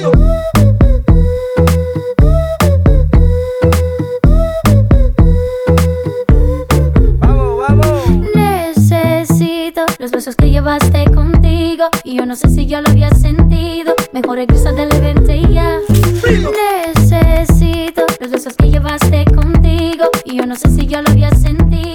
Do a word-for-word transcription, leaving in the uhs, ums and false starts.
Los besos que llevaste contigo y yo no sé si ya lo había sentido. Mejor regresa del evento y ya. Necesito los besos que llevaste contigo y yo no sé si ya lo había sentido.